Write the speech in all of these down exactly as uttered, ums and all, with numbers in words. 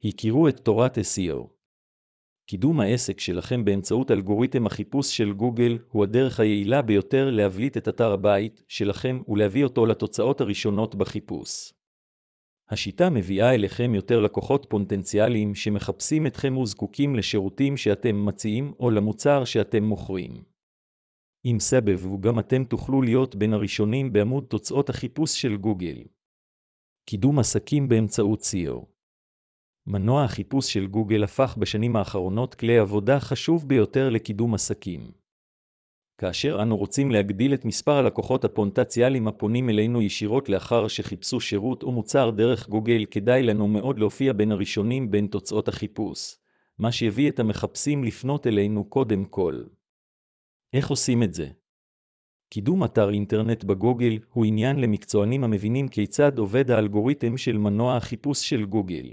הכירו את תורת ה-אס אי או. קידום העסק שלכם באמצעות אלגוריתם החיפוש של גוגל הוא הדרך היעילה ביותר להבליט את אתר הבית שלכם ולהביא אותו לתוצאות הראשונות בחיפוש. השיטה מביאה אליכם יותר לקוחות פוטנציאליים שמחפשים אתכם וזקוקים לשירותים שאתם מציעים או למוצר שאתם מוכרים. עם סבב וגם אתם תוכלו להיות בין הראשונים בעמוד תוצאות החיפוש של גוגל. קידום עסקים באמצעות ס אי או. מנוע החיפוש של גוגל הפך בשנים האחרונות כלי עבודה חשוב ביותר לקידום עסקים. כאשר אנו רוצים להגדיל את מספר הלקוחות הפוטנציאליים הפונים אלינו ישירות לאחר שחיפשו שירות או מוצר דרך גוגל, כדאי לנו מאוד להופיע בין הראשונים בין תוצאות החיפוש, מה שיביא את המחפשים לפנות אלינו קודם כל. איך עושים את זה? קידום אתר אינטרנט בגוגל הוא עניין למקצוענים המבינים כיצד עובד האלגוריתם של מנוע החיפוש של גוגל.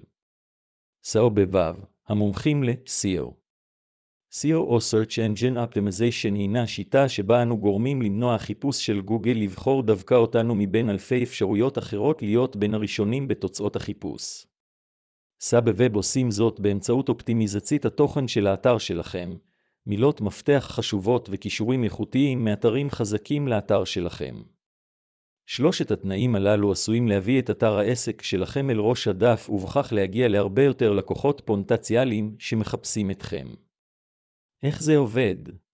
ס אי או בבב, המומחים ל-אס אי או. אס אי או או Search Engine Optimization הינה שיטה שבה אנו גורמים למנוע החיפוש של גוגל לבחור דווקא אותנו מבין אלפי אפשרויות אחרות להיות בין הראשונים בתוצאות החיפוש. סבב עושים זאת באמצעות אופטימיזציית התוכן של האתר שלכם, מילות מפתח חשובות וקישורים איכותיים מאתרים חזקים לאתר שלכם. שלושת התנאים הללו עשויים להביא את אתר העסק שלכם אל ראש הדף ובכך להגיע להרבה יותר לקוחות פוטנציאליים שמחפשים אתכם. איך זה עובד?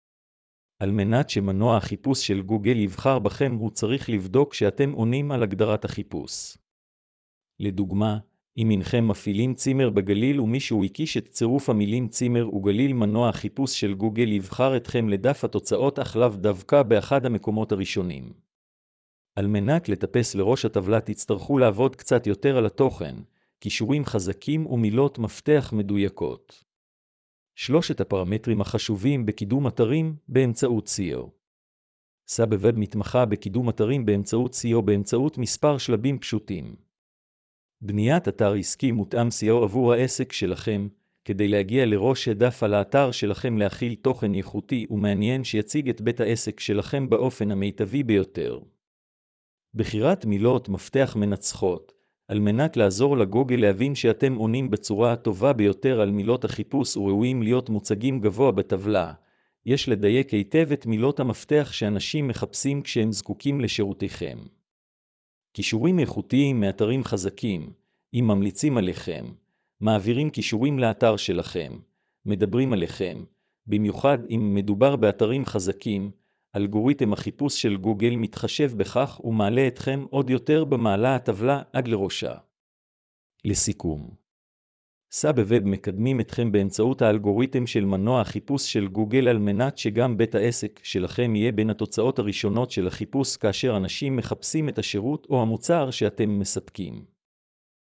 על מנת שמנוע החיפוש של גוגל יבחר בכם הוא צריך לבדוק שאתם עונים על הגדרת החיפוש. לדוגמה, אם אינכם מפעילים צימר בגליל ומישהו הקיש את צירוף המילים צימר וגליל, מנוע החיפוש של גוגל יבחר אתכם לדף התוצאות אך לאו דווקא באחד המקומות הראשונים. על מנת לטפס לראש הטבלה תצטרכו לעבוד קצת יותר על התוכן, קישורים חזקים ומילות מפתח מדויקות. שלושת הפרמטרים החשובים בקידום אתרים באמצעות ס אי או. סבב מתמחה בקידום אתרים באמצעות ס אי או באמצעות מספר שלבים פשוטים. בניית אתר עסקי מותאם ס אי או עבור העסק שלכם, כדי להגיע לראש הדף על האתר שלכם להכיל תוכן איכותי ומעניין שיציג את בית העסק שלכם באופן המיטבי ביותר. בחירת מילות מפתח מנצחות, על מנת לעזור לגוגל להבין שאתם עונים בצורה הטובה ביותר על מילות החיפוש וראויים להיות מוצגים גבוה בטבלה. יש לדייק היטב את מילות המפתח שאנשים מחפשים כשהם זקוקים לשירותיכם. קישורים איכותיים מאתרים חזקים, אם ממליצים עליכם, מעבירים קישורים לאתר שלכם, מדברים עליכם, במיוחד אם מדובר באתרים חזקים, אלגוריתם החיפוש של גוגל מתחשב בכך ומעלה אתכם עוד יותר במעלה הטבלה עד לראשה. לסיכום, סבב מקדמים אתכם באמצעות האלגוריתם של מנוע החיפוש של גוגל על מנת שגם בית העסק שלכם יהיה בין התוצאות הראשונות של החיפוש כאשר אנשים מחפשים את השירות או המוצר שאתם מספקים.